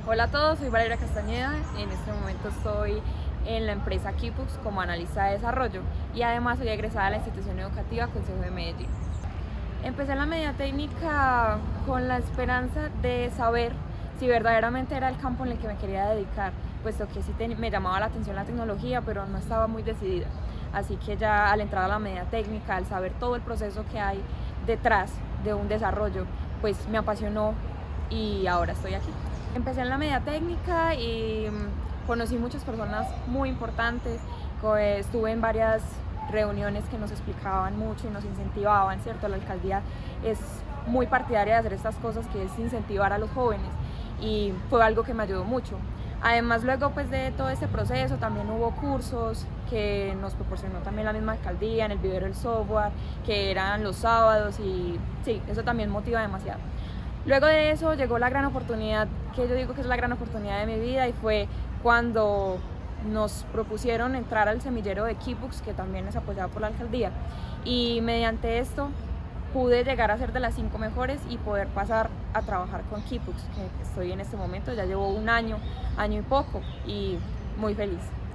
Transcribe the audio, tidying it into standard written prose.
Hola a todos, soy Valeria Castañeda. En este momento estoy en la empresa Keepux como analista de desarrollo y además soy egresada de la institución educativa Consejo de Medellín. Empecé en la media técnica con la esperanza de saber si verdaderamente era el campo en el que me quería dedicar, puesto que sí me llamaba la atención la tecnología, pero no estaba muy decidida. Así que ya al entrar a la media técnica, al saber todo el proceso que hay detrás de un desarrollo, pues me apasionó y ahora estoy aquí. Empecé en la media técnica y conocí muchas personas muy importantes, estuve en varias reuniones que nos explicaban mucho y nos incentivaban, ¿cierto? La alcaldía es muy partidaria de hacer estas cosas, que es incentivar a los jóvenes, y fue algo que me ayudó mucho. Además, luego pues de todo este proceso también hubo cursos que nos proporcionó también la misma alcaldía en el vivero del software, que eran los sábados, y sí, eso también motiva demasiado. Luego de eso llegó la gran oportunidad, que yo digo que es la gran oportunidad de mi vida, y fue cuando nos propusieron entrar al semillero de Keepux, que también es apoyado por la alcaldía, y mediante esto pude llegar a ser de las 5 mejores y poder pasar a trabajar con Keepux, que estoy en este momento, ya llevo un año y poco, y muy feliz.